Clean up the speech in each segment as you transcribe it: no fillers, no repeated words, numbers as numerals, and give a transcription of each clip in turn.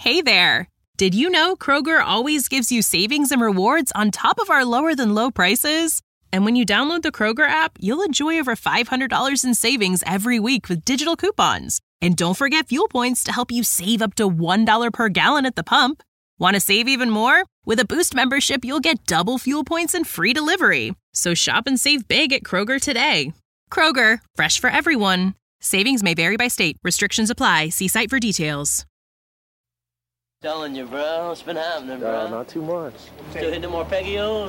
Hey there! Did you know Kroger always gives you savings and rewards on top of our lower-than-low prices? And when you download the Kroger app, you'll enjoy over $500 in savings every week with digital coupons. And don't forget fuel points to help you save up to $1 per gallon at the pump. Want to save even more? With a Boost membership, you'll get double fuel points and free delivery. So shop and save big at Kroger today. Kroger, fresh for everyone. Savings may vary by state. Restrictions apply. See site for details. Telling you, bro. What's been happening, bro? Not too much. Still hitting more Peggy-O's?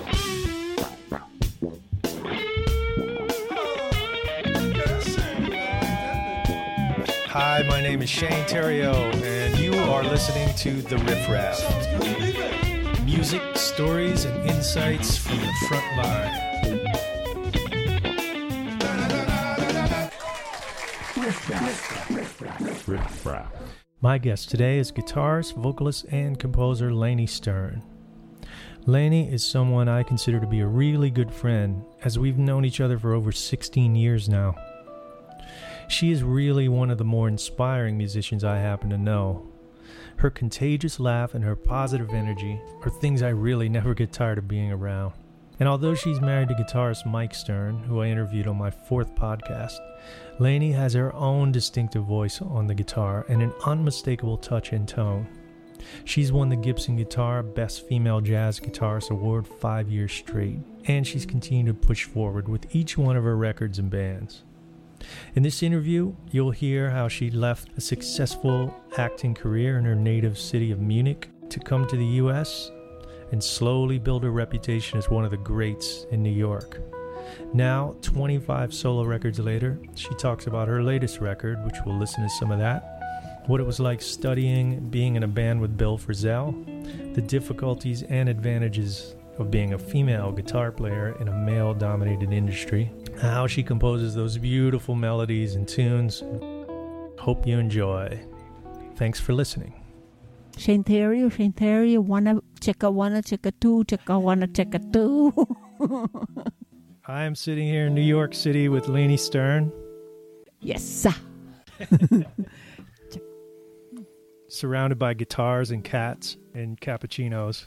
Hi, my name is Shane Theriault, and you are listening to The Riff Raff. Music, stories, and insights from the front line. Riff Raff. My guest today is guitarist, vocalist, and composer Lani Sterne. Lani is someone I consider to be a really good friend, as we've known each other for over 16 years now. She is really one of the more inspiring musicians I happen to know. Her contagious laugh and her positive energy are things I really never get tired of being around. And although she's married to guitarist Mike Sterne, who I interviewed on my 4th podcast, Lani has her own distinctive voice on the guitar and an unmistakable touch and tone. She's won the Gibson Guitar Best Female Jazz Guitarist Award 5 years straight, and she's continued to push forward with each one of her records and bands. In this interview, you'll hear how she left a successful acting career in her native city of Munich to come to the U.S. and slowly build her reputation as one of the greats in New York. Now, 25 solo records later, she talks about her latest record, which we'll listen to some of that, what it was like studying, being in a band with Bill Frisell, the difficulties and advantages of being a female guitar player in a male-dominated industry, how she composes those beautiful melodies and tunes. Hope you enjoy. Thanks for listening. Shane Theriault, wanna check a two. I am sitting here in New York City with Lani Sterne. Yes, sir. Surrounded by guitars and cats and cappuccinos.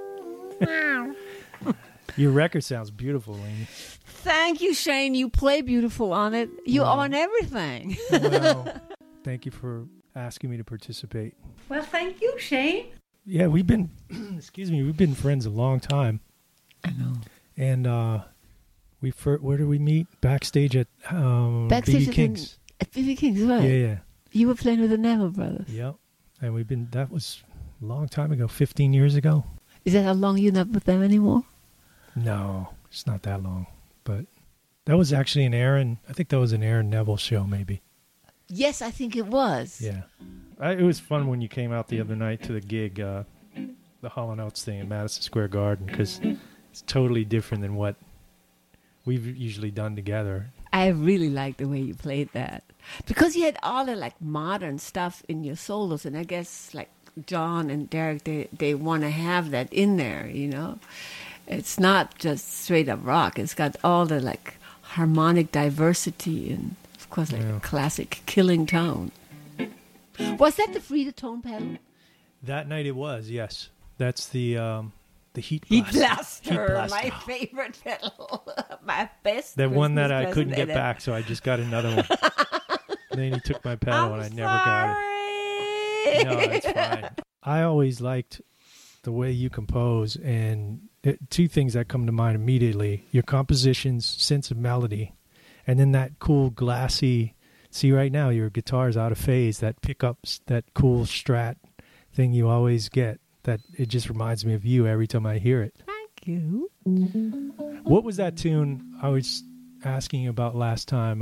Your record sounds beautiful, Lani. Thank you, Shane. You play beautiful on it. You own everything. Well, thank you for asking me to participate. Well, thank you, Shane. Yeah, we've been, we've been friends a long time. I know. And where did we meet? Backstage at Backstage BB King's. At BB King's, right? Yeah. You were playing with the Neville Brothers. Yep. And that was a long time ago, 15 years ago. Is that how long you're not with them anymore? No, it's not that long. But that was actually I think that was an Aaron Neville show, maybe. Yes, I think it was. Yeah. It was fun when you came out the other night to the gig, the Hall & Oates thing in Madison Square Garden, because it's totally different than what we've usually done together. I really liked the way you played that. Because you had all the modern stuff in your solos, and I guess John and Derek, they want to have that in there, you know. It's not just straight up rock. It's got all the harmonic diversity and, of course, a classic killing tone. Was that the Frida tone pedal? That night it was, yes. That's the Heat Blaster. My favorite pedal. My best. The one that I couldn't get ever. back, so I just got another one. And then he took my pedal and I never got it. No, it's fine. I always liked the way you compose, and two things that come to mind immediately: your compositions, sense of melody, and then that cool glassy. See, right now your guitar's out of phase. That pickups, that cool Strat thing you always get. That it just reminds me of you every time I hear it. Thank you. What was that tune I was asking you about last time?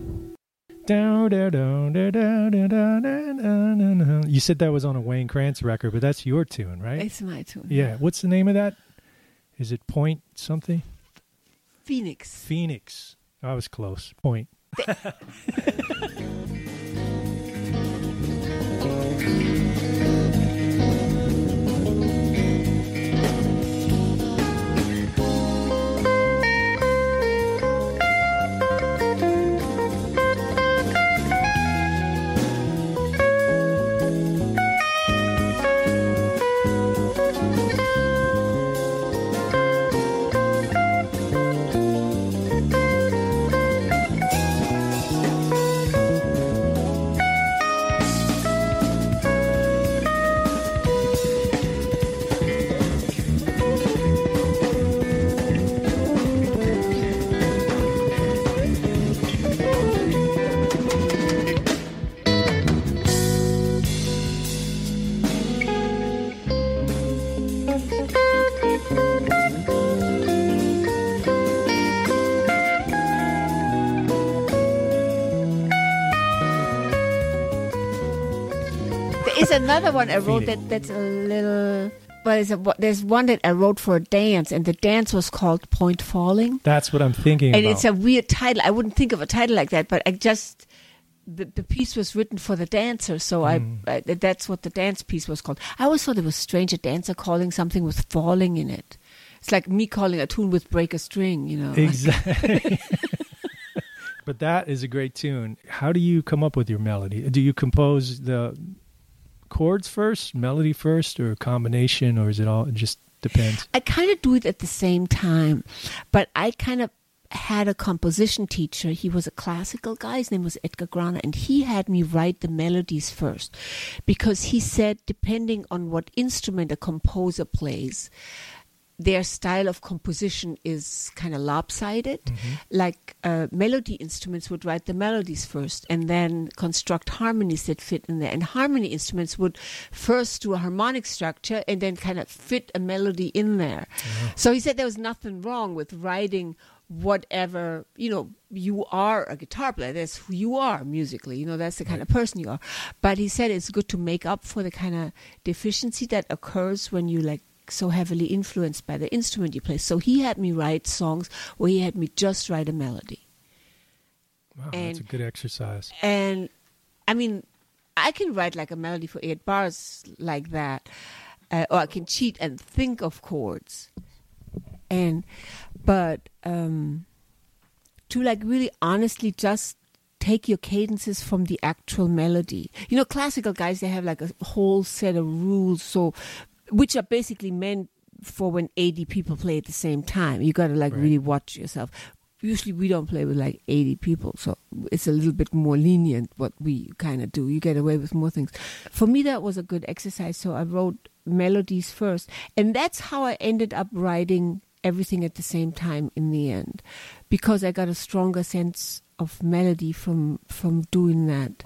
You said that was on a Wayne Krantz record, but that's your tune, right? It's my tune. Yeah. What's the name of that? Is it Point something? Phoenix. I was close. Point. another one I wrote Feeding. that's a little. But there's one that I wrote for a dance, and the dance was called Point Falling. That's what I'm thinking And about. it's a weird title. I wouldn't think of a title like that, but I just the piece was written for the dancer, so I that's what the dance piece was called. I always thought it was strange, a dancer calling something with falling in it. It's like me calling a tune with break a string, you know. Exactly. But that is a great tune. How do you come up with your melody? Do you compose the chords first, melody first, or a combination, or is it all, it just depends? I kind of do it at the same time, but I kind of had a composition teacher. He was a classical guy. His name was Edgar Grana, and he had me write the melodies first because he said depending on what instrument a composer plays, their style of composition is kind of lopsided. Like melody instruments would write the melodies first and then construct harmonies that fit in there. And harmony instruments would first do a harmonic structure and then kind of fit a melody in there. So he said there was nothing wrong with writing whatever, you know, you are a guitar player. That's who you are musically. You know, that's the kind of person you are. But he said it's good to make up for the kind of deficiency that occurs when you like so heavily influenced by the instrument you play. So he had me write songs where he had me just write a melody. Wow, that's a good exercise. And I mean, I can write like a melody for 8 bars like that, or I can cheat and think of chords. But to like really honestly just take your cadences from the actual melody. You know, classical guys, they have like a whole set of rules, so which are basically meant for when 80 people play at the same time. You got to like really watch yourself. Usually we don't play with like 80 people, so it's a little bit more lenient what we kind of do. You get away with more things. For me, that was a good exercise, so I wrote melodies first. And that's how I ended up writing everything at the same time in the end, because I got a stronger sense of melody from doing that.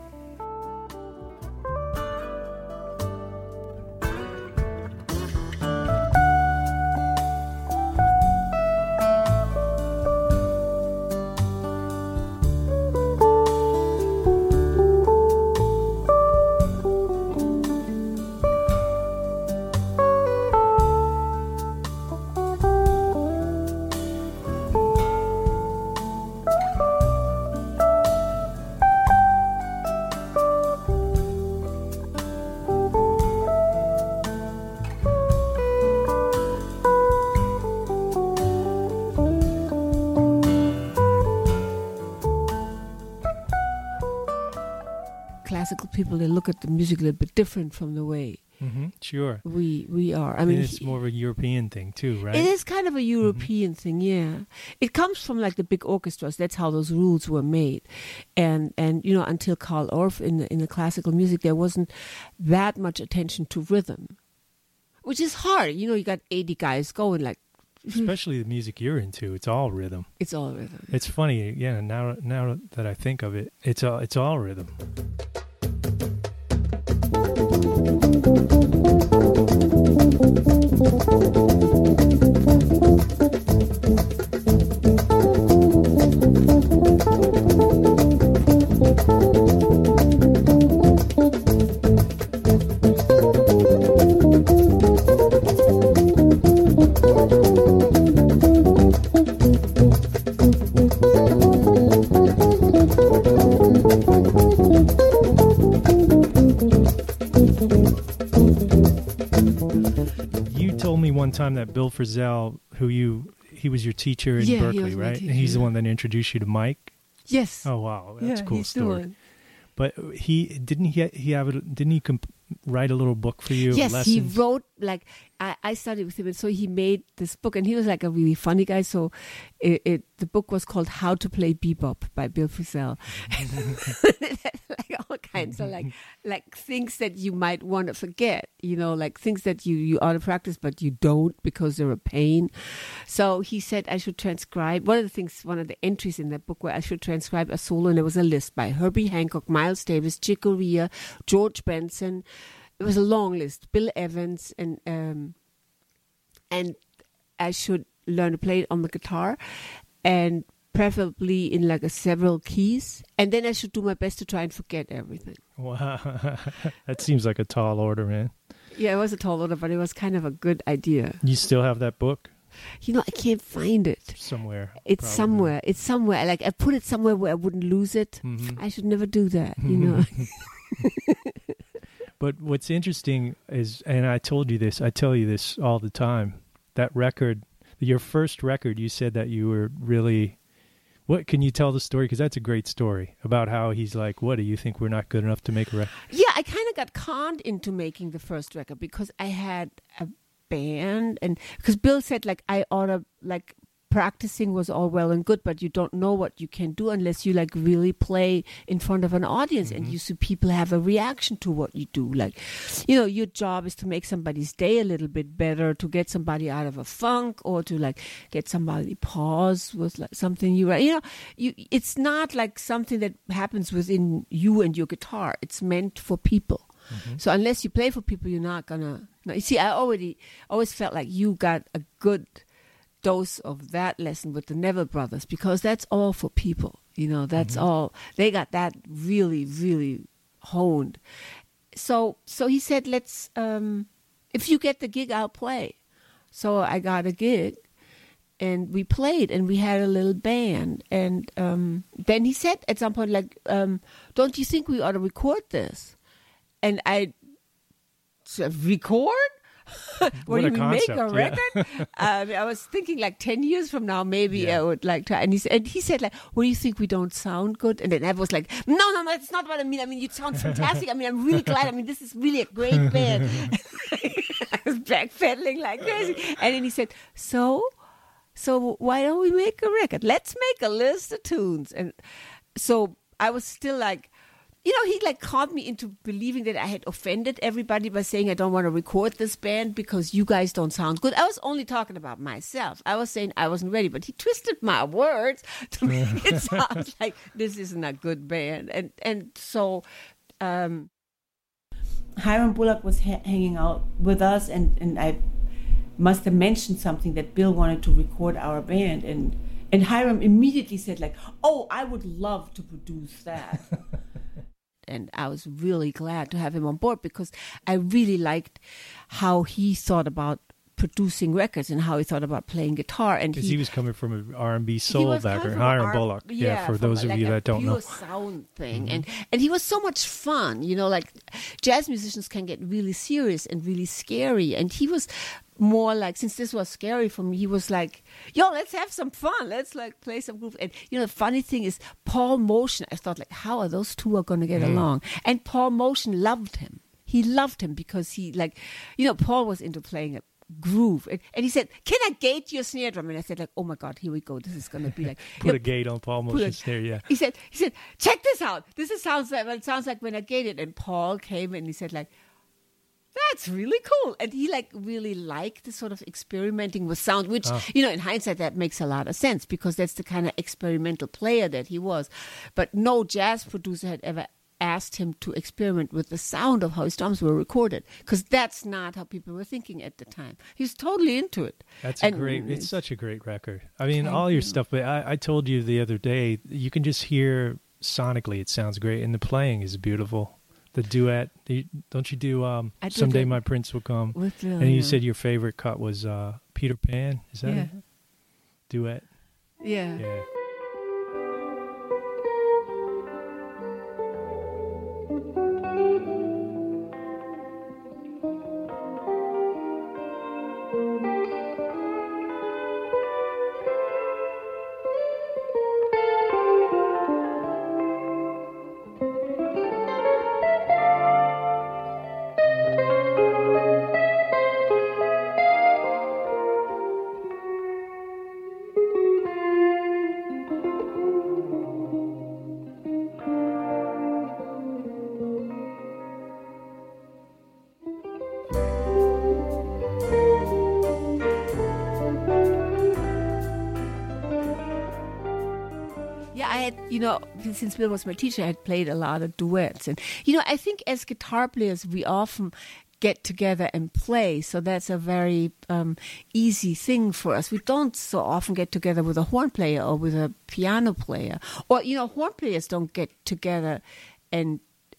Classical people, they look at the music a little bit different from the way Sure. we are. I mean, and it's more of a European thing too, right? It is kind of a European thing, yeah. It comes from like the big orchestras. That's how those rules were made, and you know, until Carl Orff in the classical music, there wasn't that much attention to rhythm, which is hard. You know, you got 80 guys going like. Especially the music you're into, it's all rhythm. It's all rhythm. It's funny, yeah. Now that I think of it, it's all rhythm. One time that Bill Frisell, he was your teacher in Berkeley, right? And he's the one that introduced you to Mike. Yes. Oh wow, that's a cool he's story. The one. But didn't he write a little book for you? Yes, lessons? he wrote like I studied with him, and so he made this book, and he was like a really funny guy. So the book was called How to Play Bebop by Bill Frisell. Like all kinds of like things that you might want to forget, you know, like things that you ought to practice but you don't because they're a pain. So he said I should transcribe one of the entries in that book where I should transcribe a solo, and there was a list by Herbie Hancock, Miles Davis, Chick Corea, George Benson. It was a long list. Bill Evans, and I should learn to play it on the guitar, and preferably in like several keys. And then I should do my best to try and forget everything. Wow. That seems like a tall order, man. Yeah, it was a tall order, but it was kind of a good idea. You still have that book? I can't find it. Somewhere. It's probably. somewhere. It's somewhere. Like I put it somewhere where I wouldn't lose it. Mhm. I should never do that, you know. But what's interesting is, and I tell you this all the time, that record, your first record, you said that you were really, what, can you tell the story? Because that's a great story about how he's like, what, do you think we're not good enough to make a record? Yeah, I kind of got conned into making the first record because I had a band, and because Bill said like I ought to, like, practicing was all well and good, but you don't know what you can do unless you like really play in front of an audience and you see people have a reaction to what you do. Like, your job is to make somebody's day a little bit better, to get somebody out of a funk, or to like get somebody pause with like something you write. It's not like something that happens within you and your guitar. It's meant for people. So unless you play for people, you're not gonna. You see, I always felt like you got a good dose of that lesson with the Neville Brothers, because that's all for people. That's all. They got that really, really honed. So he said, let's, if you get the gig, I'll play. So I got a gig and we played and we had a little band. And then he said at some point, like, don't you think we ought to record this? And I said, record? What do you mean, make a record? Yeah. I was thinking like 10 years from now, maybe I would like to. And he said, like, what do you think, we don't sound good? And then I was like, no, that's not what I mean. I mean, you sound fantastic. I mean, I'm really glad. I mean, this is really a great band. I was backpedaling like crazy. And then he said, so why don't we make a record? Let's make a list of tunes. And so I was still like, he like caught me into believing that I had offended everybody by saying I don't want to record this band because you guys don't sound good. I was only talking about myself. I was saying I wasn't ready, but he twisted my words to make it sound like this isn't a good band. And so Hiram Bullock was hanging out with us, and I must have mentioned something that Bill wanted to record our band, and Hiram immediately said like, oh, I would love to produce that. And I was really glad to have him on board because I really liked how he thought about producing records and how he thought about playing guitar. And because he was coming from an R&B soul background, Hiram Bullock. Yeah, for those of you that don't know. Sound thing. And he was so much fun. Like jazz musicians can get really serious and really scary. And he was more like, since this was scary for me, he was like, yo, let's have some fun. Let's like play some groove. And the funny thing is, Paul Motion, I thought like, how are those two going to get along? And Paul Motion loved him. He loved him because he like, Paul was into playing a groove. And he said, can I gate your snare drum? And I said like, oh my God, here we go. This is going to be like. Put a gate on Paul Motion's snare, yeah. He said, check this out. It sounds like when I gate it. And Paul came and he said like, that's really cool. And he like really liked the sort of experimenting with sound, which, in hindsight, that makes a lot of sense because that's the kind of experimental player that he was. But no jazz producer had ever asked him to experiment with the sound of how his drums were recorded, because that's not how people were thinking at the time. He was totally into it. It's such a great record. I mean, all your stuff, but I told you the other day, you can just hear sonically, it sounds great. And the playing is beautiful. The duet, don't you do Someday My Prince Will Come? And you said your favorite cut was Peter Pan. Is that it? Duet? Yeah. Yeah. Since Bill was my teacher, I had played a lot of duets. And, I think as guitar players, we often get together and play. So that's a very easy thing for us. We don't so often get together with a horn player or with a piano player. Or, horn players don't get together and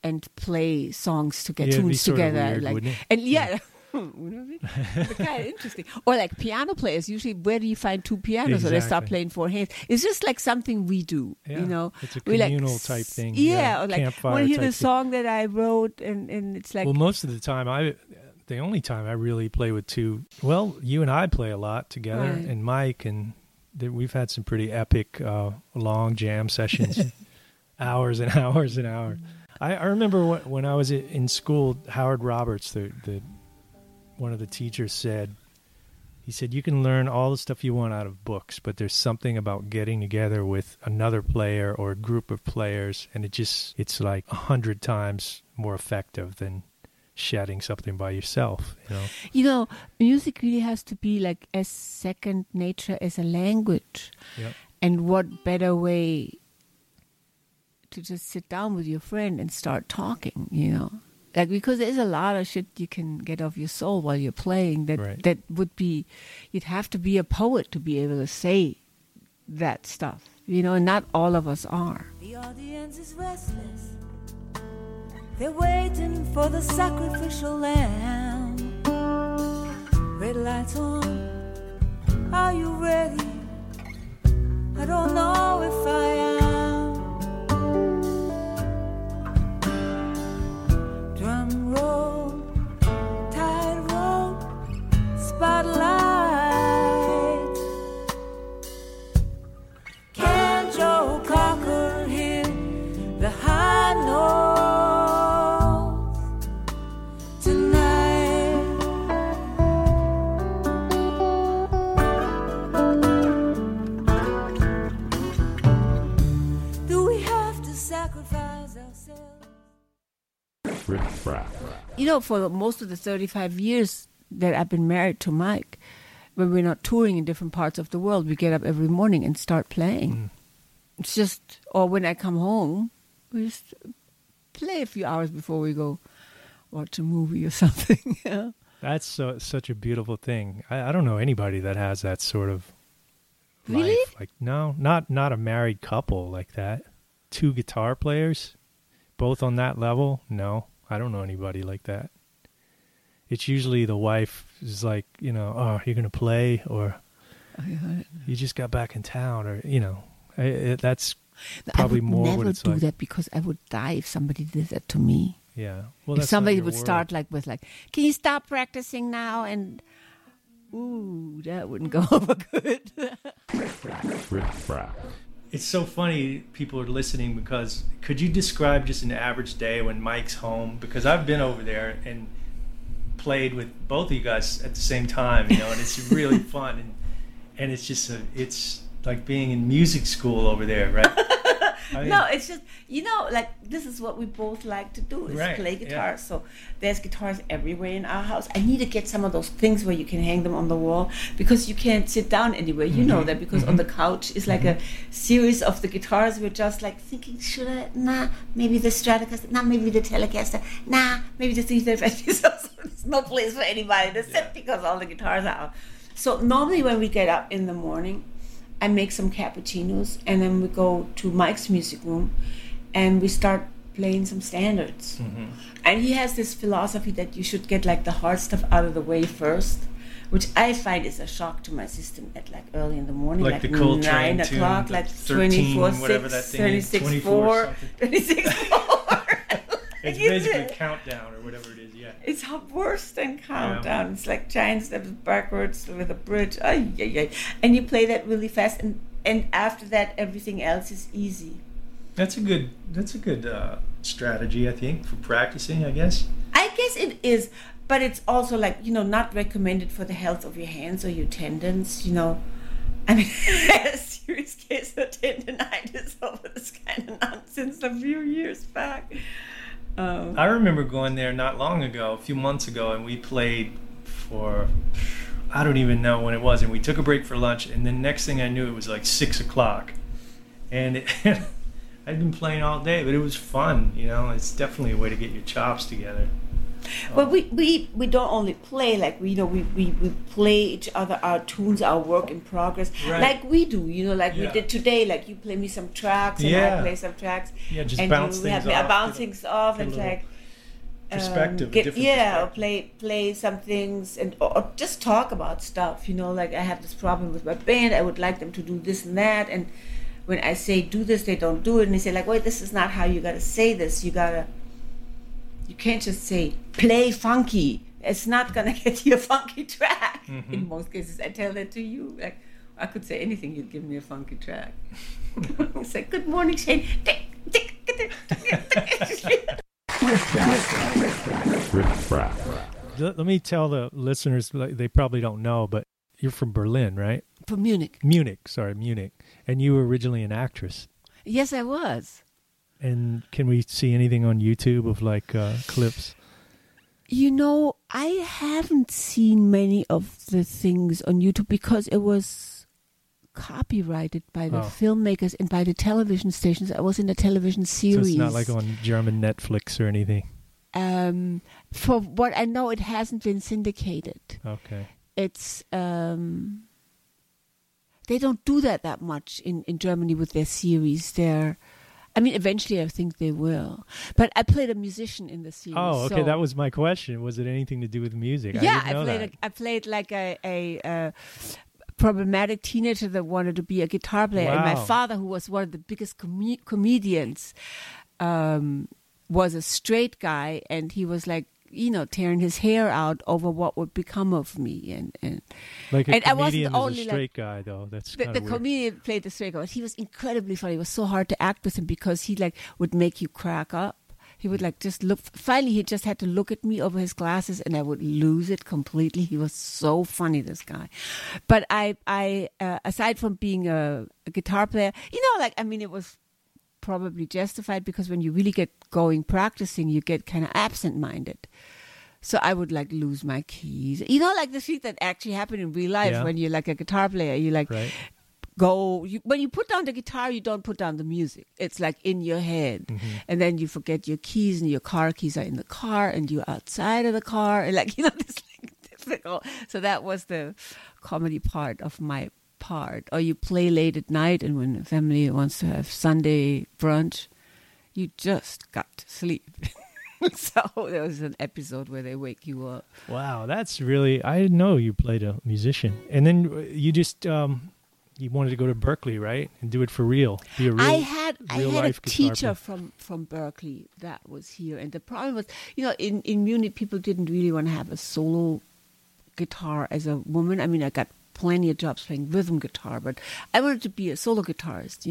and play songs to get Yeah, it'd be tunes sort of together. weird, Like, wouldn't it? and yeah. Wouldn't it be? But kind of interesting. Or like piano players, usually where do you find two pianos? Or they start Exactly. playing four hands. It's just like something we do, Yeah, you know. it's a We like communal type thing. Yeah, or like campfire want to hear type the thing. song that I wrote, and it's like Well, most of the time, the only time I really play with two. Well, you and I play a lot together, Right. and Mike, and we've had some pretty epic long jam sessions, hours and hours and hours. I remember when I was in school, Howard Roberts, the one of the teachers said, he said, you can learn all the stuff you want out of books, but there's something about getting together with another player or a group of players, and it's like 100 times more effective than shedding something by yourself, you know? You know, music really has to be like as second nature as a language. Yep. And what better way to just sit down with your friend and start talking, you know? Like, because there's a lot of shit you can get off your soul while you're playing Right. that would be, you'd have to be a poet to be able to say that stuff, you know, and not all of us are. The audience is restless. They're waiting for the sacrificial lamb. Red lights on. Are you ready? I don't know if I am. Drum roll, tide roll, spotlight. Can Joe Cocker hear the high notes tonight? Do we have to sacrifice ourselves? You know, for most of the 35 years that I've been married to Mike, when we're not touring in different parts of the world, we get up every morning and start playing. It's just, or when I come home, we just play a few hours before we go watch a movie or something. You know? That's such a beautiful thing. I don't know anybody that has that sort of Really? life. Like, no, not a married couple like that. Two guitar players, both on that level. No, I don't know anybody like that. It's usually the wife is like, you know, oh, you're going to play, or you just got back in town, or, you know, that's probably more what it's I would never like. do that because I would die if somebody did that to me. Yeah. Well, If that's not somebody your would world. start like with like, can you stop practicing now? And ooh, that wouldn't go over good. It's so funny people are listening, because could you describe just an average day when Mike's home? Because I've been over there and played with both of you guys at the same time, you know, and it's really fun, and it's just it's like being in music school over there, right? I mean, No, it's just, you know, like this is what we both like to do is Right, play yeah. guitar. So there's guitars everywhere in our house. I need to get some of those things where you can hang them on the wall, because you can't sit down anywhere. You know that, because on the couch is like a series of the guitars. We're just like thinking, should I? Nah, maybe the Stratocaster. Nah, maybe the Telecaster. Nah, maybe the 350. So there's no place for anybody to sit because all the guitars are out. So normally when we get up in the morning, I make some cappuccinos, and then we go to Mike's music room and we start playing some standards. And he has this philosophy that you should get like the hard stuff out of the way first, which I find is a shock to my system at like early in the morning, Like the Coltrane 9 tune, o'clock, the like 13, 24, whatever 6, that thing is, 26, 24 4, something. 26, 4. it's basically a countdown or whatever it is, yeah. It's worse than countdown. It's like giant steps backwards with a bridge. Ay, ay, ay. And you play that really fast, and after that, everything else is easy. That's a good strategy, I think, for practicing, I guess. I guess it is, but it's also like, you know, not recommended for the health of your hands or your tendons, you know. I mean, I had a serious case of tendonitis over this kind of nonsense a few years back. I remember going there not long ago, a few months ago, and we played for, I don't even know when it was, and we took a break for lunch, and then next thing I knew, it was like 6 o'clock. And I'd been playing all day, but it was fun, you know. It's definitely a way to get your chops together. But we don't only play, like we play each other our tunes, our work in progress, Right. like we do, like we Yeah. did today. Like you play me some tracks and Yeah. I play some tracks. Yeah, just and bounce you things have me, I off, bounce get a- things off get a and little like perspective, a different or perspective. play some things and or just talk about stuff. Like I have this problem with my band. I would like them to do this and that, and when I say do this, they don't do it, and they say like, wait, this is not how you gotta say this. You can't just say play funky. It's not gonna get you a funky track. Mm-hmm. In most cases, I tell that to you. Like I could say anything, you'd give me a funky track. It's like, good morning, Shane. Let me tell the listeners, like, they probably don't know, but you're from Berlin, right? From Munich. Munich. And you were originally an actress. Yes, I was. And can we see anything on YouTube of like clips? I haven't seen many of the things on YouTube because it was copyrighted by the filmmakers and by the television stations. I was in a television series. So it's not like on German Netflix or anything. For what I know, it hasn't been syndicated. Okay. It's they don't do that much in Germany with their series. Eventually I think they will. But I played a musician in the series. Oh, okay. So That was my question. Was it anything to do with music? yeah, I didn't know that. I played like a problematic teenager that wanted to be a guitar player. And my Wow. father, who was one of the biggest comedians, was a straight guy, and he was like, tearing his hair out over what would become of me. And Like a and I wasn't comedian is only a straight guy, though. That's the kind of weird. comedian played the straight guy. But he was incredibly funny. It was so hard to act with him because he would make you crack up. He would just look. Finally, he just had to look at me over his glasses, and I would lose it completely. He was so funny, this guy. But I aside from being a guitar player, it was probably justified because when you really get going practicing, you get kind of absent-minded. So I would lose my keys. The shit that actually happened in real life. Yeah. When you're like a guitar player, you Right. when you put down the guitar, you don't put down the music. It's like in your head. Mm-hmm. And then you forget your keys, and your car keys are in the car, and you're outside of the car. And this difficult. So that was the comedy part of my part. Or you play late at night, and when the family wants to have Sunday brunch, you just got to sleep. So there was an episode where they wake you up. Wow, that's really... I didn't know you played a musician. And then you just... you wanted to go to Berkeley, right? And do it for real. Be a real, I had a real-life guitar teacher player. from Berkeley that was here, and the problem was, in Munich, people didn't really want to have a solo guitar as a woman. I got plenty of jobs playing rhythm guitar, but I wanted to be a solo guitarist,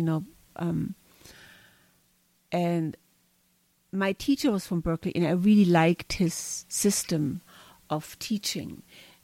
and my teacher was from Berkeley, and I really liked his system of teaching.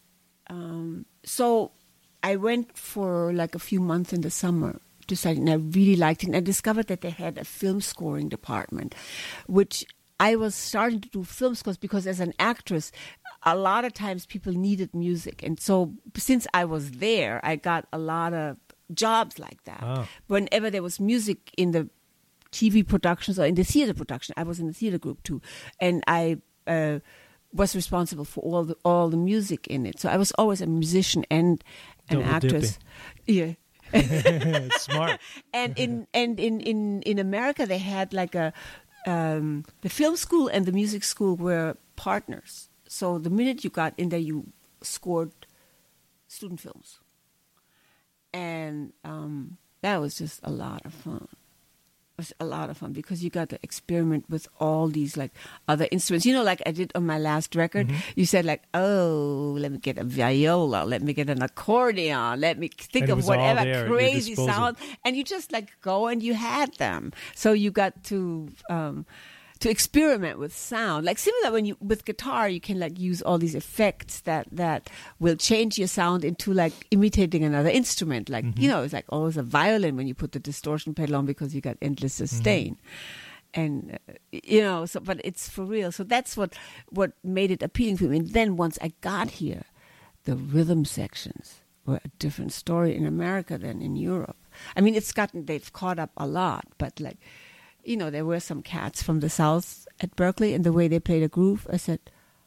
So I went for a few months in the summer to study, and I really liked it. And I discovered that they had a film scoring department, which I was starting to do film scores because as an actress, a lot of times people needed music. And so since I was there, I got a lot of jobs like that. Oh. Whenever there was music in the TV productions or in the theater production, I was in the theater group too. And I was responsible for all the music in it. So I was always a musician and an Double actress. Yeah. It's smart. And in America they had the film school and the music school were partners. So the minute you got in there, you scored student films, and that was just a lot of fun. It was a lot of fun because you got to experiment with all these other instruments. Like I did on my last record. Mm-hmm. You said oh, let me get a viola, let me get an accordion, let me think And it of was all there whatever at your crazy disposal. sound, and you just go and you had them. So you got to experiment with sound. Similar when you with guitar, you can use all these effects that will change your sound into imitating another instrument. It's always a violin when you put the distortion pedal on because you got endless sustain. And so but it's for real. So that's what made it appealing to me. And then once I got here, the rhythm sections were a different story in America than in Europe. They've caught up a lot, but there were some cats from the South at Berkeley, and the way they played a groove, I said,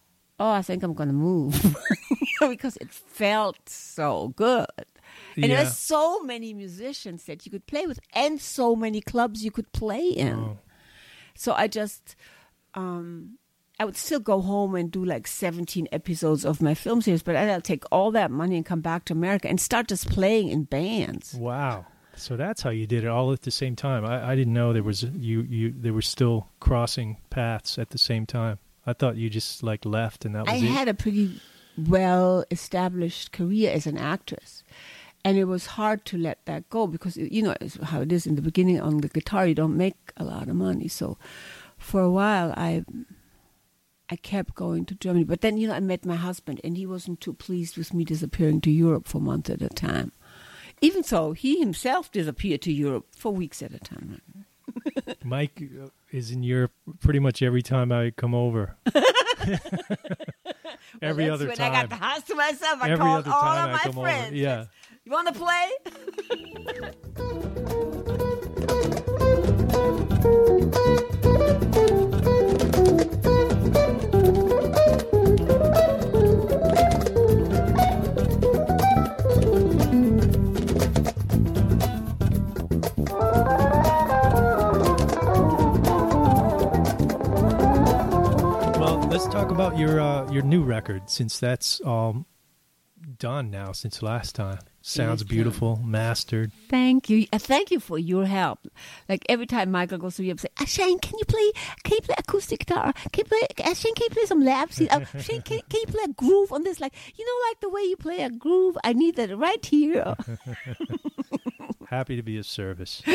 oh, I think I'm going to move because it felt so good. And there were so many musicians that you could play with and so many clubs you could play in. Oh. So I just, I would still go home and do like 17 episodes of my film series, but I'll take all that money and come back to America and start just playing in bands. Wow. So that's how you did it all at the same time. I didn't know there was there were still crossing paths at the same time. I thought you just like left and that was it. I had a pretty well-established career as an actress. And it was hard to let that go because, you know, it's how it is in the beginning on the guitar. You don't make a lot of money. So for a while, I kept going to Germany. But then, you know, I met my husband, and he wasn't too pleased with me disappearing to Europe for months at a time. Even so, he himself disappeared to Europe for weeks at a time. Mike is in Europe pretty much every time I come over. Every other time. When I got the house to myself, I every called other all time of I my come friends. over. Yeah. You want to play? Well, let's talk about your new record, since that's done now since last time. Sounds beautiful, mastered. Thank you. Thank you for your help. Like every time Michael goes to Europe, say, Shane, can you play acoustic guitar? Shane, can you play some laps? Shane, can you play a groove on this? Like, you know, like the way you play a groove? I need that right here. Happy to be of service.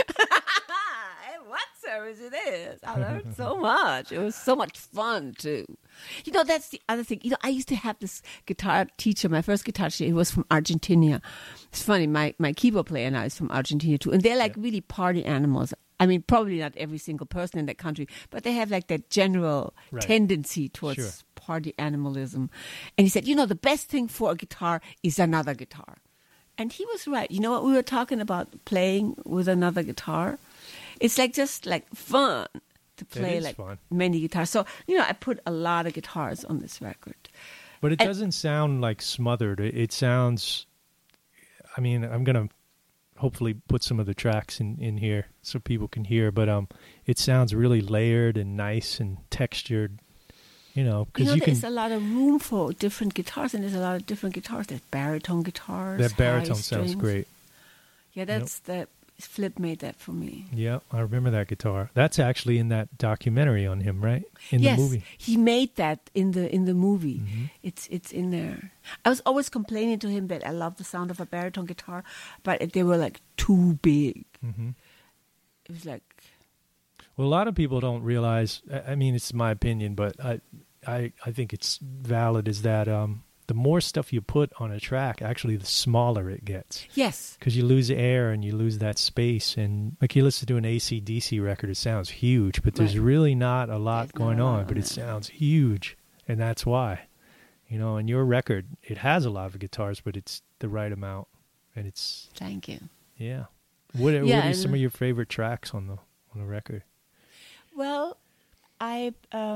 What service it is. I learned so much. It was so much fun, too. You know, that's the other thing. You know, I used to have this guitar teacher, my first guitar teacher, he was from Argentina. It's funny, my keyboard player now is from Argentina, too. And they're like really party animals. I mean, probably not every single person in that country, but they have like that general tendency towards party animalism. And he said, you know, the best thing for a guitar is another guitar. And he was right. You know what? We were talking about playing with another guitar. It's like just like fun to play like fun. Many guitars. So, you know, I put a lot of guitars on this record. But it doesn't sound like smothered. It sounds, I mean, I'm going to hopefully put some of the tracks in here so people can hear, but it sounds really layered and nice and textured, you know. There's a lot of room for different guitars, and there's a lot of different guitars. There's baritone guitars. That baritone high sounds strings. great. Yeah, that's that. Flip made that for me. Yeah, I remember that guitar. That's actually in that documentary on him, right? In the movie. He made that in the movie. Mm-hmm. It's in there. I was always complaining to him that I love the sound of a baritone guitar, but they were like too big. Mm-hmm. It was like. Well, a lot of people don't realize. I mean, it's my opinion, but I think it's valid. Is that the more stuff you put on a track, actually, the smaller it gets. Yes. Because you lose air and you lose that space. And like you listen to an AC/DC record, it sounds huge, but there's really not a lot going on, but it sounds huge. And that's why. You know, and your record, it has a lot of guitars, but it's the right amount. And it's... Thank you. Yeah. What are some of your favorite tracks on the record? Well, I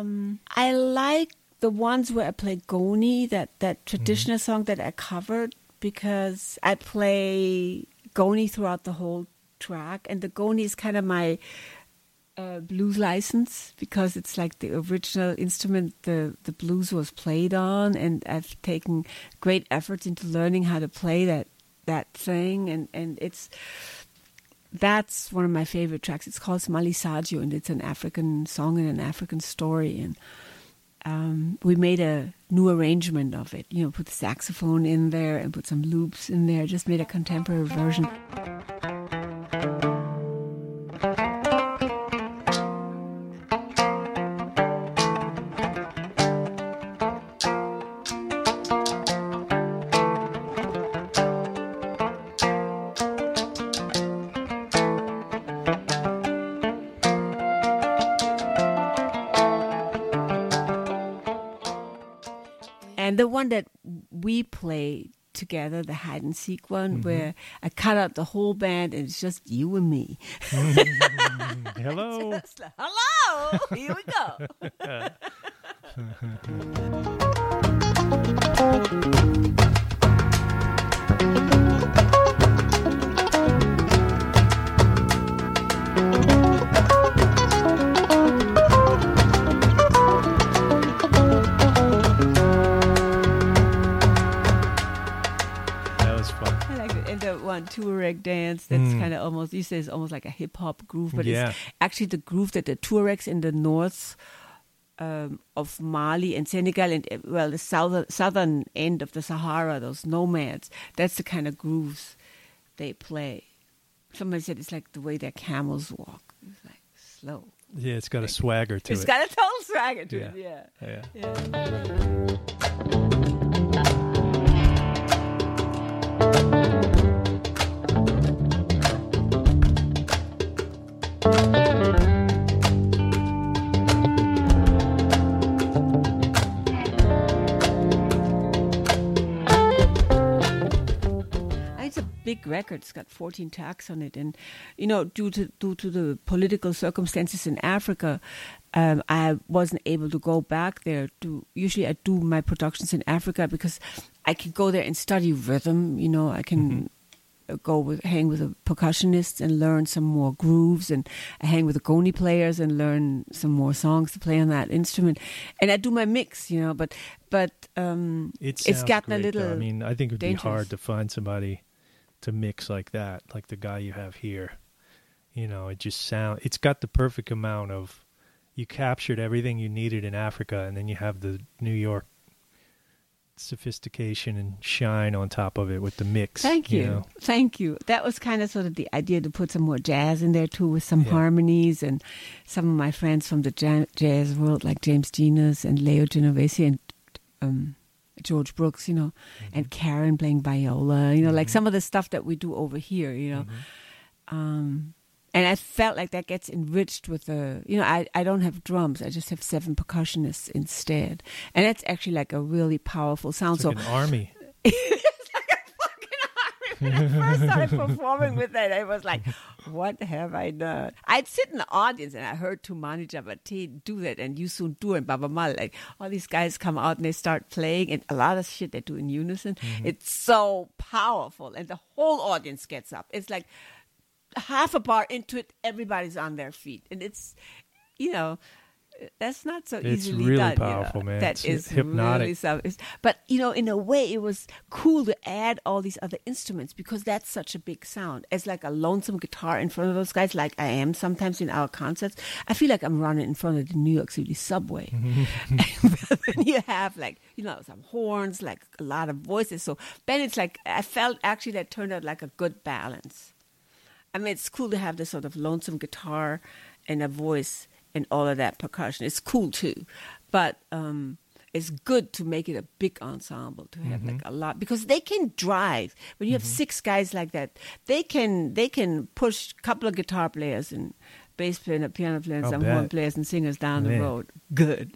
like the ones where I play Goni, that traditional song that I covered, because I play Goni throughout the whole track, and the Goni is kind of my blues license, because it's like the original instrument the blues was played on, and I've taken great efforts into learning how to play that thing, and that's one of my favorite tracks. It's called Smali Sadio, and it's an African song and an African story, and we made a new arrangement of it, you know, put the saxophone in there and put some loops in there, just made a contemporary version. And the one that we play together, the hide and seek one, where I cut out the whole band and it's just you and me. Hello. Hello. Here we go. Tuareg dance that's kind of almost, you say it's almost like a hip hop groove, but it's actually the groove that the Tuaregs in the north of Mali and Senegal and the southern end of the Sahara, those nomads, that's the kind of grooves they play. Somebody said it's like the way their camels walk. It's like slow. Yeah, it's got a swagger to it. It's got a total swagger to it, yeah. Big record. It's got 14 tracks on it, and due to the political circumstances in Africa, I wasn't able to go back there. Usually I do my productions in Africa because I can go there and study rhythm. I can hang with the percussionists and learn some more grooves, and I hang with the goni players and learn some more songs to play on that instrument, and I do my mix. But it's gotten great, a little. though. I mean, I think it would dangerous. be hard to find somebody to mix like that, like the guy you have here. It just it's got the perfect amount of, you captured everything you needed in Africa, and then you have the New York sophistication and shine on top of it with the mix. Thank you. That was kind of sort of the idea, to put some more jazz in there too, with some harmonies, and some of my friends from the jazz world like James Genius and Leo Genovese and George Brooks, and Karen playing viola, like some of the stuff that we do over here, and I felt like that gets enriched with I don't have drums, I just have 7 percussionists instead, and that's actually like a really powerful sound. It's like an army. When I first started performing with that, I was like, what have I done? I'd sit in the audience and I heard Toumani Diabaté do that, and Youssou N'Dour and Baaba Maal. Like, all these guys come out and they start playing, and a lot of shit they do in unison. It's so powerful, and the whole audience gets up. It's like half a bar into it, everybody's on their feet. And it's, that's not so easily really done. It's really powerful, man. That it's is hypnotic. Really something. But, in a way, it was cool to add all these other instruments, because that's such a big sound. It's like a lonesome guitar in front of those guys, like I am sometimes in our concerts. I feel like I'm running in front of the New York City subway. But then you have some horns, like a lot of voices. So then it's like, I felt actually that turned out like a good balance. I mean, it's cool to have this sort of lonesome guitar and a voice and all of that percussion. It's cool too, but it's good to make it a big ensemble, to have like a lot, because they can drive. When you have 6 guys like that, they can push a couple of guitar players and bass player and a piano player and some horn players and singers down the road. Good.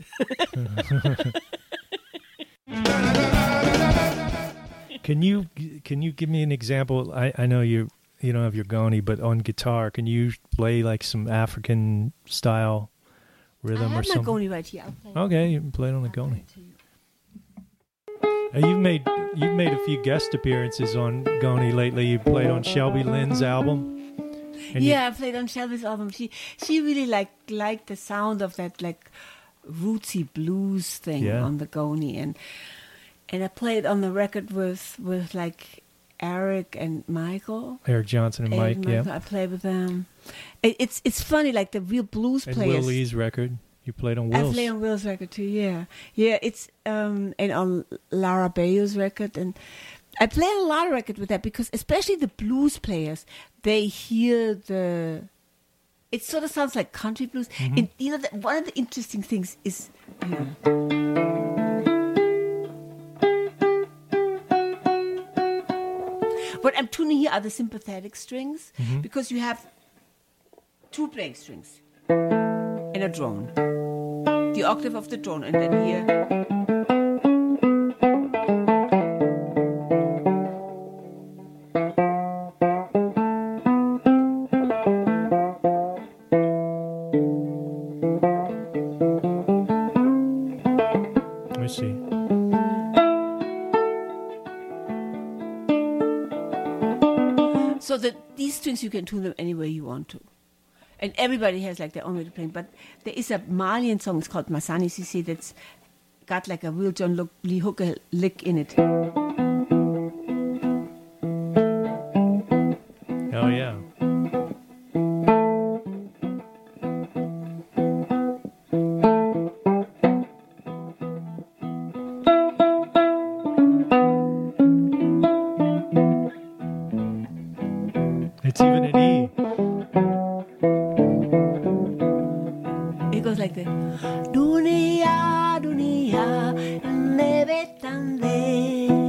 Can you give me an example? I know you don't have your goni, but on guitar, can you play like some African style rhythm or something? I have my goni right here. I'll play it. Okay, you can play it on the goni. You've made a few guest appearances on goni lately. You played on Shelby Lynn's album. I played on Shelby's album. She really liked the sound of that like rootsy blues thing on the goni, and I played on the record with like Eric and Michael. Eric Johnson and Mike, yeah. I played with them. It's funny, like the real blues players. And Will Lee's record. You played on Will's. I played on Will's record too, yeah. Yeah, it's and on Lara Bayo's record, and I played a lot of records with that, because especially the blues players, they hear it sort of sounds like country blues. And one of the interesting things is what I'm tuning here are the sympathetic strings, because you have 2 playing strings and a drone, the octave of the drone, and then here. Let me see. So that these strings, you can tune them any way you want to. And everybody has like their own way to play. But there is a Malian song, it's called Masani Sisi, that's got like a real John Lee Hooker lick in it. Oh, yeah. It's even an E. It goes like this. Dunia, dunia, neve tande.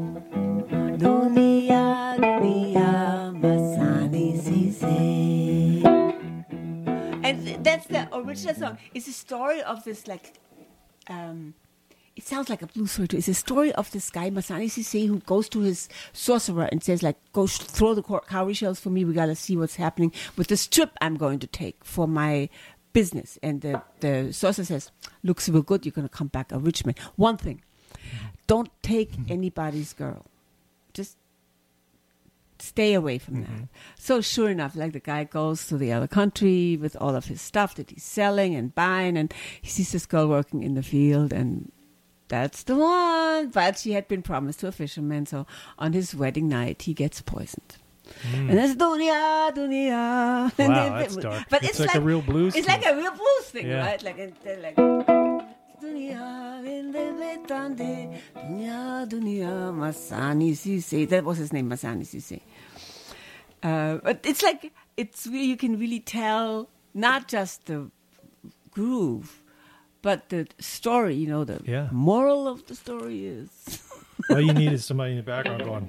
Dunia, dunia, masani sise. And that's the original song. It's a story of this like, it sounds like a blues story too. It's a story of this guy, Masani Sise, who goes to his sorcerer and says like, go throw the cowrie shells for me. We got to see what's happening with this trip I'm going to take for my business. And the sorcerer says, looks real good. You're going to come back a rich man. One thing, don't take anybody's girl. Just stay away from that. So sure enough, like the guy goes to the other country with all of his stuff that he's selling and buying, and he sees this girl working in the field, and that's the one. But she had been promised to a fisherman, so on his wedding night, he gets poisoned. And that's dunia, dunia. Wow, that's dark. But it's like a real blues It's thing. like a real blues thing, Yeah. right? Like, and they're like, dunia, dunia, dunia, Masani Sise. That was his name, Masani Sise. But it's like, it's really, you can really tell not just the groove, but the story, you know, the Yeah. moral of the story is. All you need is somebody in the background going.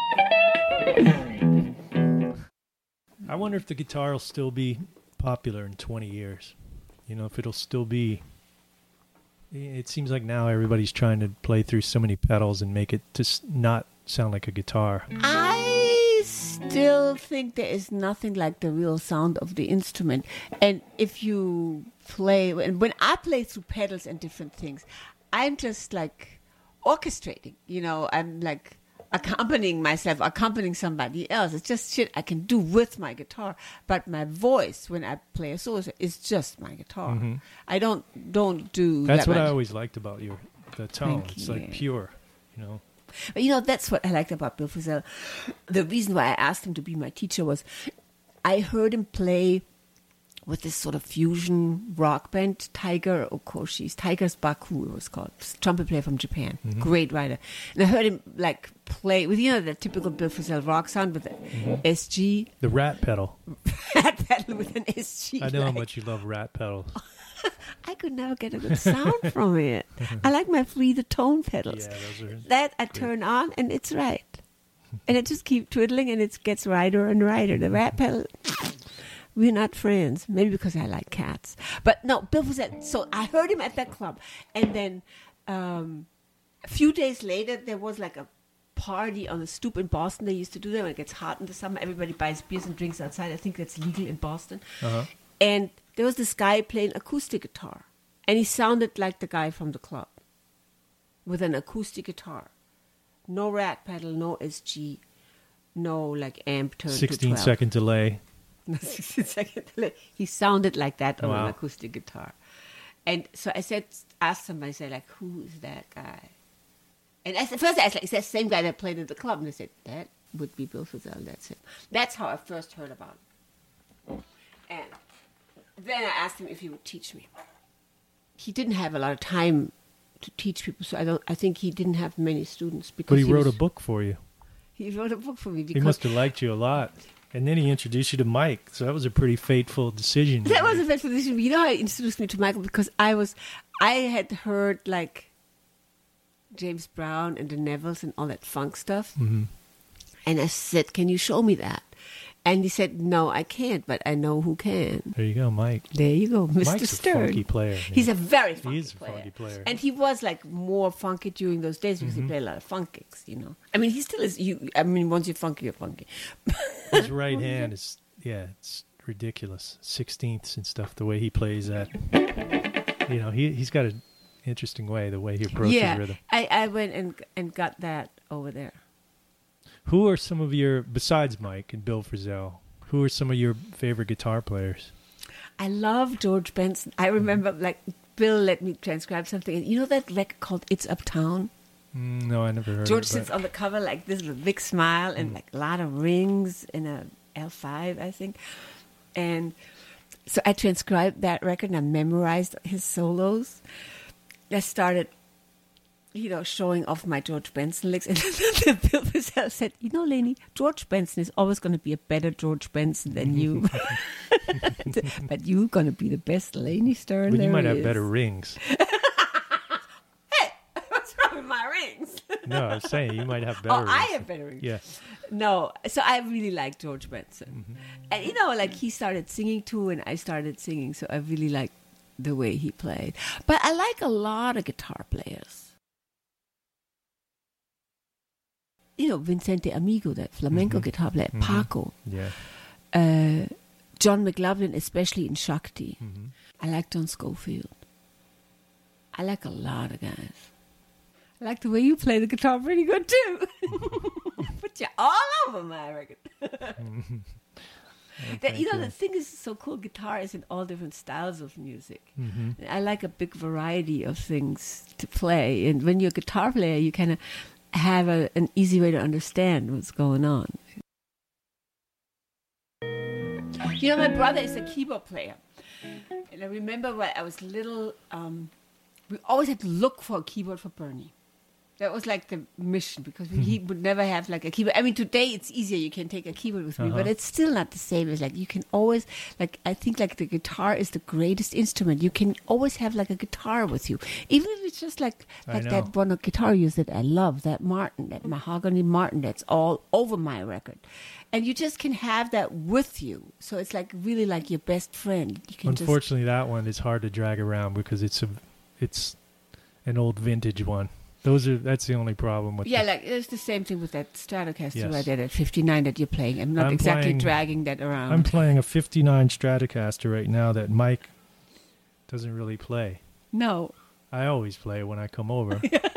I wonder if the guitar will still be popular in 20 years. You know, if it'll still be. It seems like now everybody's trying to play through so many pedals and make it just not sound like a guitar. I still think there is nothing like the real sound of the instrument. And if you play, when I play through pedals and different things, I'm just like orchestrating, you know, I'm like accompanying myself, accompanying somebody else. It's just shit I can do with my guitar. But my voice, when I play a solo, is just my guitar. I don't do That's that what I much. always liked about the tone. Thank It's you. like pure, you know. But you know, that's what I liked about Bill Frisell. The reason why I asked him to be my teacher was I heard him play with this sort of fusion rock band, Tiger Okoshi's, Tiger's Baku it was called, trumpet player from Japan, great writer. And I heard him like play with, you know, the typical Bill Frisell rock sound with the SG, The rat pedal. that pedal with an SG. I know how like, much you love rat pedals. I could never get a good sound from it. I like my free the tone pedals. Yeah, those are. That I turn on and it's right. And I just keep twiddling and it gets righter and righter. The rat pedal, we're not friends. Maybe because I like cats. But no, Bill was at, so I heard him at that club. And then a few days later, there was like a party on the stoop in Boston. They used to do that when it gets hot in the summer. Everybody buys beers and drinks outside. I think that's legal in Boston. And there was this guy playing acoustic guitar. And he sounded like the guy from the club with an acoustic guitar. No rat pedal, no SG, no like amp turn to 12. 16-second delay. 16-second delay. He sounded like that on Wow. an acoustic guitar. And so I asked somebody, I said, like, who is that guy? And at first I asked, like, is that the same guy that played in the club? And they said, that would be Bill Frisell, that's him. That's how I first heard about him. And then I asked him if he would teach me. He didn't have a lot of time to teach people, so I think he didn't have many students. Because But he wrote was- a book for you. He wrote a book for me He because must have liked you a lot. And then he introduced you to Mike. So that was a pretty fateful decision. that was a bad position. You know how he introduced me to Michael? Because I had heard like James Brown and the Nevilles and all that funk stuff. Mm-hmm. And I said, can you show me that? And he said, no, I can't, but I know who can. There you go, Mike. There you go, Mr. Mike's Stern. a funky player. He's a very funky He is a player. funky player. And he was like more funky during those days because he played a lot of funk gigs, you know. I mean, he still is. Once you're funky, you're funky. His right hand is, it's ridiculous. 16ths and stuff, the way he plays that. You know, he's got an interesting way, the way he approaches yeah, rhythm. I went and got that over there. Who are some of your, besides Mike and Bill Frisell, who are some of your favorite guitar players? I love George Benson. I remember, like, Bill let me transcribe something. You know that record called It's Uptown? No, I never heard George of sits it. on the cover like this with a big smile and like a lot of rings in a L5, I think. And so I transcribed that record and I memorized his solos. I started, showing off my George Benson licks. And then Bill Frisell said, Lainey, George Benson is always going to be a better George Benson than you. But you're going to be the best Lainey Stern But there you might have is. better rings. What's wrong with my rings? No, I'm saying you might have better rings. I have better rings. Yeah. No, so I really like George Benson. Mm-hmm. And, like he started singing too and I started singing, so I really like the way he played. But I like a lot of guitar players. Vicente Amigo, that flamenco guitar player, Paco. Yeah. John McLaughlin, especially in Shakti. Mm-hmm. I like John Schofield. I like a lot of guys. I like the way you play the guitar pretty good too. Put you all over my record. The thing is so cool. Guitar is in all different styles of music. Mm-hmm. I like a big variety of things to play. And when you're a guitar player, you kind of have an easy way to understand what's going on. My brother is a keyboard player. And I remember when I was little, we always had to look for a keyboard for Bernie. That was like the mission because he would never have like a keyboard. I mean, today it's easier. You can take a keyboard with me, but it's still not the same. It's like you can always, like, I think like the guitar is the greatest instrument. You can always have like a guitar with you. Even if it's just like that one guitar use that I love, that Martin, that mahogany Martin that's all over my record. And you just can have that with you. So it's like really like your best friend. You can Unfortunately, that one is hard to drag around because it's an old vintage one. That's the only problem with like it's the same thing with that Stratocaster Yes. right there, that 59 that you're playing. I'm not exactly dragging that around. I'm playing a 59 Stratocaster right now that Mike doesn't really play. No. I always play it when I come over.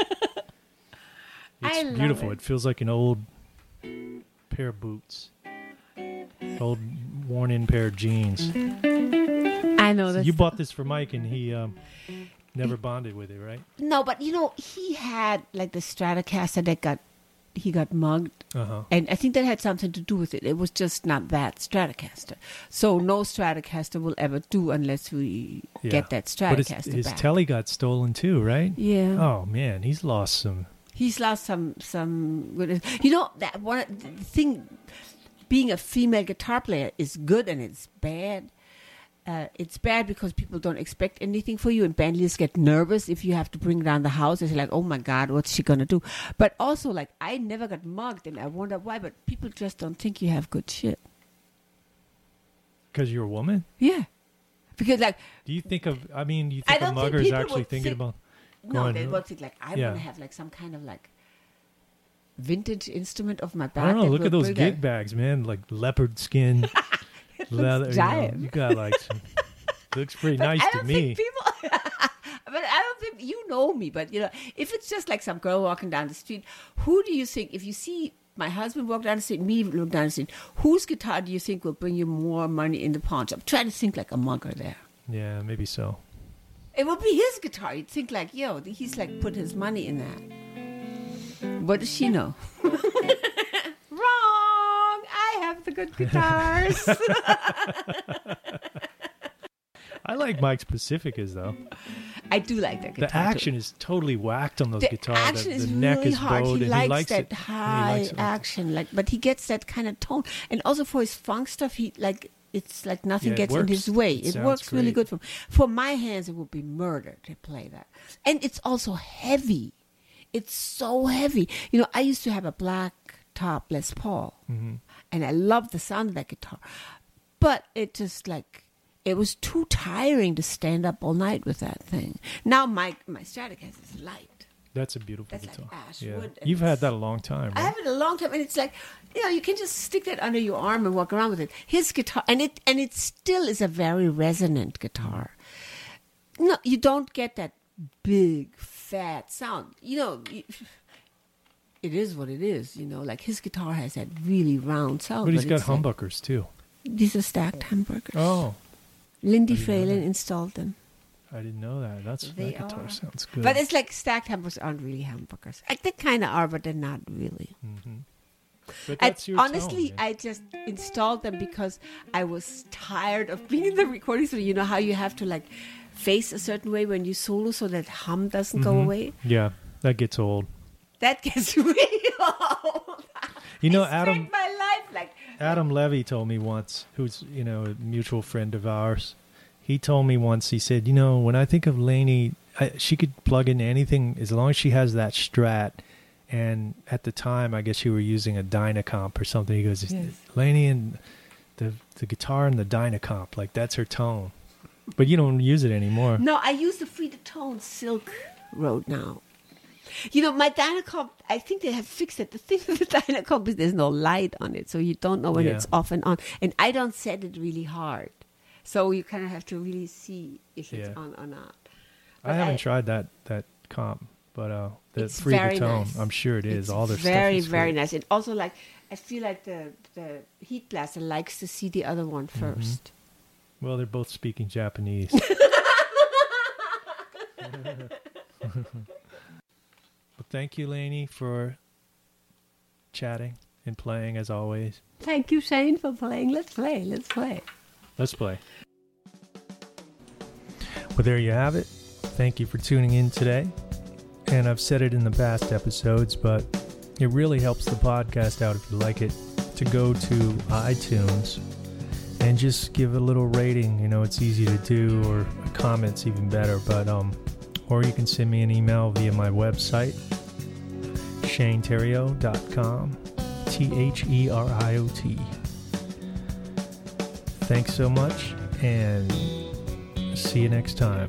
I It's love beautiful. it. It feels like an old pair of boots. Old worn-in pair of jeans. I know that. You bought this for Mike and he never bonded with it, right? No, but he had like the Stratocaster that he got mugged. Uh-huh. And I think that had something to do with it. It was just not that Stratocaster. So no Stratocaster will ever do unless we get that Stratocaster but his back. telly got stolen too, right? Yeah. Oh man, he's lost some. He's lost some. That one the thing. Being a female guitar player is good and it's bad. It's bad because people don't expect anything for you, and bandleaders get nervous if you have to bring down the house. It's like, oh my God, what's she gonna do? But also, like, I never got mugged, and I wonder why. But people just don't think you have good shit. Because you're a woman? Yeah, because like, Do you think a I mugger don't think is people actually would thinking think- about no, going? they won't think like I want to have like some kind of like vintage instrument of my back. I don't know. that Look will at those bring gig that- bags, man. Like leopard skin, leather. giant. You got like some. Looks pretty But nice I to don't me. think people. But I don't think you know me. But if it's just like some girl walking down the street, who do you think? If you see my husband walk down the street, me walk down the street, whose guitar do you think will bring you more money in the pawn shop? Try to think like a mugger there. Yeah, maybe so. It would be his guitar. You'd think like, he's like put his money in that. What does she know? Wrong. I have the good guitars. I like Mike's Pacificas though. I do like that guitar. The action is totally whacked on those The guitars. action The is neck really is hard. bowed, He and likes that it. high He likes it. action, but he gets that kind of tone. And also for his funk stuff, it's like nothing Yeah, it gets in works. his way. It It sounds works really great. good for him. For my hands, it would be murder to play that. And it's also heavy. It's so heavy. I used to have a black top Les Paul, and I loved the sound of that guitar. But it just it was too tiring to stand up all night with that thing. Now my Stratocaster is light. That's a beautiful That's like guitar. ash Yeah. wood, and You've had it's- that a long time, I right? have it a long time, and it's like, you can just stick that under your arm and walk around with it. His guitar, and it still is a very resonant guitar. No, you don't get that big fat sound. it is what it is, like his guitar has that really round sound. But he's got it's like- humbuckers too. these are stacked humbuckers. Oh, Lindy I didn't know Phelan that. installed them. I didn't know that. That They guitar are. sounds good. But it's like stacked humbuckers aren't really humbuckers. Like they kind of are, but they're not really. But that's your Honestly, tone, man. I just installed them because I was tired of being in the recording studio. You know how you have to like face a certain way when you solo so that hum doesn't go away? Yeah, that gets old. That gets really old. Adam My life like Adam Levy told me once, who's a mutual friend of ours. He told me once. He said, when I think of Lainey, she could plug in anything as long as she has that Strat. And at the time, I guess you were using a Dynacomp or something. He goes, Yes. Lainey and the guitar and the Dynacomp, like that's her tone. But you don't use it anymore. No, I use the Free to Tone Silk Road now. My Dynacomp, I think they have fixed it. The thing with the Dynacomp is there's no light on it, so you don't know when Yeah. it's off and on. And I don't set it really hard. So you kind of have to really see if it's Yeah. on or not. I But haven't tried that comp, but the It's Free to very Tone, nice. I'm sure it is. It's All their very, stuff is very great. nice. And also, like, I feel like the Heat Blaster likes to see the other one Mm-hmm. first. Well, they're both speaking Japanese. But thank you, Lainey, for chatting and playing as always. Thank you, Shane, for playing. Let's play. Let's play. Well, there you have it. Thank you for tuning in today. And I've said it in the past episodes, but it really helps the podcast out if you like it to go to iTunes and just give it a little rating. It's easy to do, or a comment's even better. But or you can send me an email via my website, ShaneTheriot.com, THERIOT. Thanks so much, and see you next time.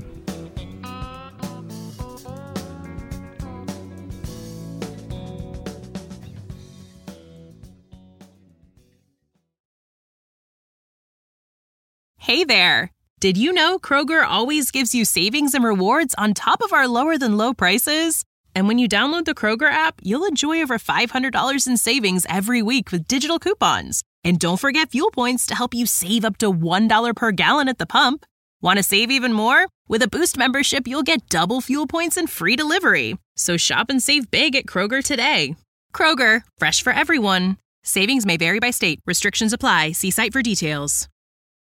Hey there! Did you know Kroger always gives you savings and rewards on top of our lower than low prices? And when you download the Kroger app, you'll enjoy over $500 in savings every week with digital coupons. And don't forget fuel points to help you save up to $1 per gallon at the pump. Want to save even more? With a Boost membership, you'll get double fuel points and free delivery. So shop and save big at Kroger today. Kroger, fresh for everyone. Savings may vary by state. Restrictions apply. See site for details.